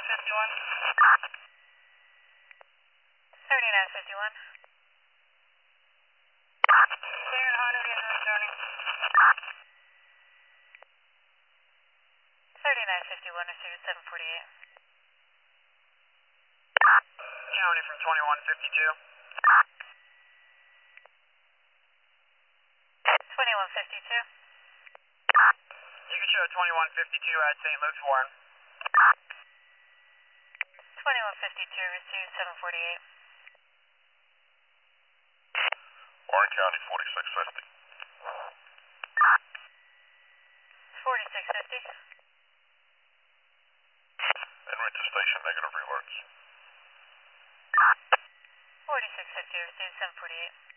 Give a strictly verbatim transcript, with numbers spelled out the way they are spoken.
fifty-one. thirty-nine fifty-one. Clear and Hunter is returning. thirty-nine fifty-one, received seven forty-eight. County from twenty-one fifty-two. twenty-one fifty-two. You can show twenty-one fifty-two at Saint Luke's Warren. twenty-one fifty-two, received seven forty-eight. Warren County, forty-six fifty. forty-six fifty. En route to station, negative rewards. forty-six fifty, received seven forty-eight.